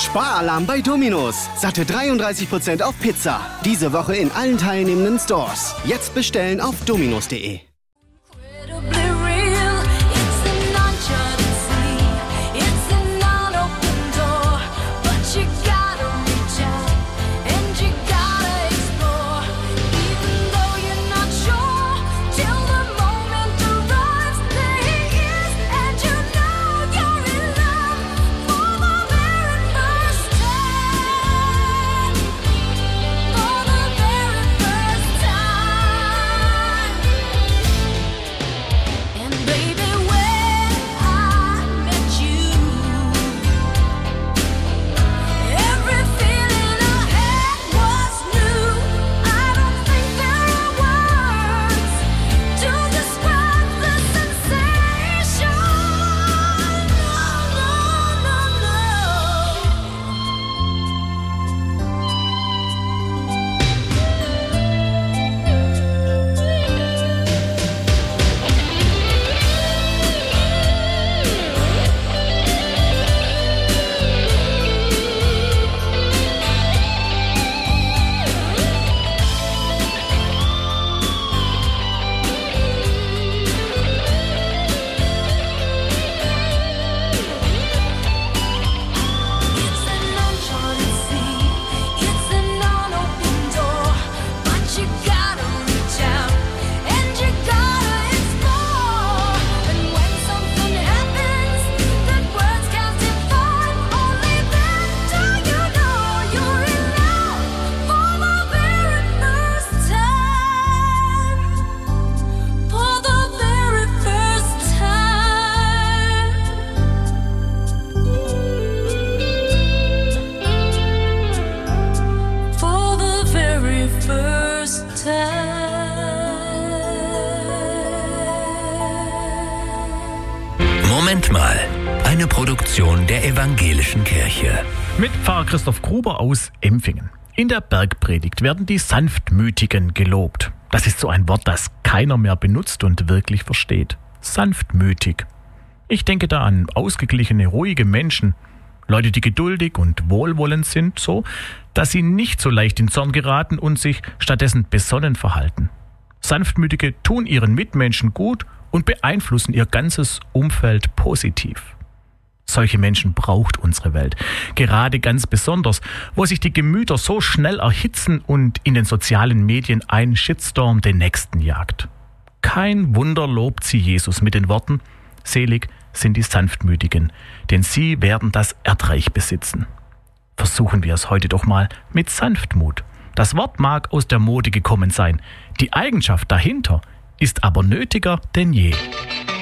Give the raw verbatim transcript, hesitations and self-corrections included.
Sparalarm bei Domino's. Satte dreiunddreißig Prozent auf Pizza. Diese Woche in allen teilnehmenden Stores. Jetzt bestellen auf dominos punkt de. Moment mal, eine Produktion der Evangelischen Kirche. Mit Pfarrer Christoph Gruber aus Empfingen. In der Bergpredigt werden die Sanftmütigen gelobt. Das ist so ein Wort, das keiner mehr benutzt und wirklich versteht. Sanftmütig. Ich denke da an ausgeglichene, ruhige Menschen. Leute, die geduldig und wohlwollend sind, so, dass sie nicht so leicht in Zorn geraten und sich stattdessen besonnen verhalten. Sanftmütige tun ihren Mitmenschen gut und beeinflussen ihr ganzes Umfeld positiv. Solche Menschen braucht unsere Welt. Gerade ganz besonders, wo sich die Gemüter so schnell erhitzen und in den sozialen Medien ein Shitstorm den nächsten jagt. Kein Wunder lobt sie Jesus mit den Worten: Selig sind die Sanftmütigen, denn sie werden das Erdreich besitzen. Versuchen wir es heute doch mal mit Sanftmut. Das Wort mag aus der Mode gekommen sein, die Eigenschaft dahinter ist aber nötiger denn je.